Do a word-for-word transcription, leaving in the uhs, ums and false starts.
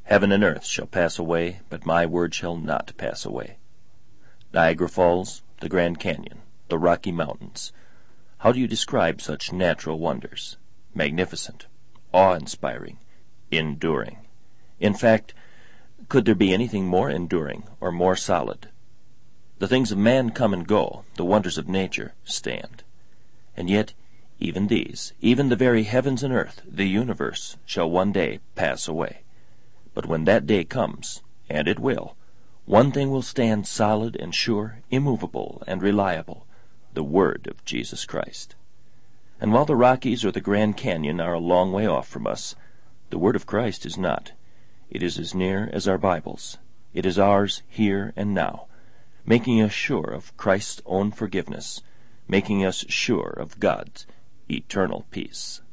Heaven and earth shall pass away, but my word shall not pass away. Niagara Falls, the Grand Canyon, the Rocky Mountains. How do you describe such natural wonders? Magnificent, awe-inspiring, enduring. In fact, could there be anything more enduring or more solid? The things of man come and go, the wonders of nature stand. And yet, even these, even the very heavens and earth, the universe, shall one day pass away. But when that day comes, and it will, one thing will stand solid and sure, immovable and reliable, the word of Jesus Christ. And while the Rockies or the Grand Canyon are a long way off from us, the word of Christ is not. It is as near as our Bibles. It is ours here and now, making us sure of Christ's own forgiveness, making us sure of God's eternal peace.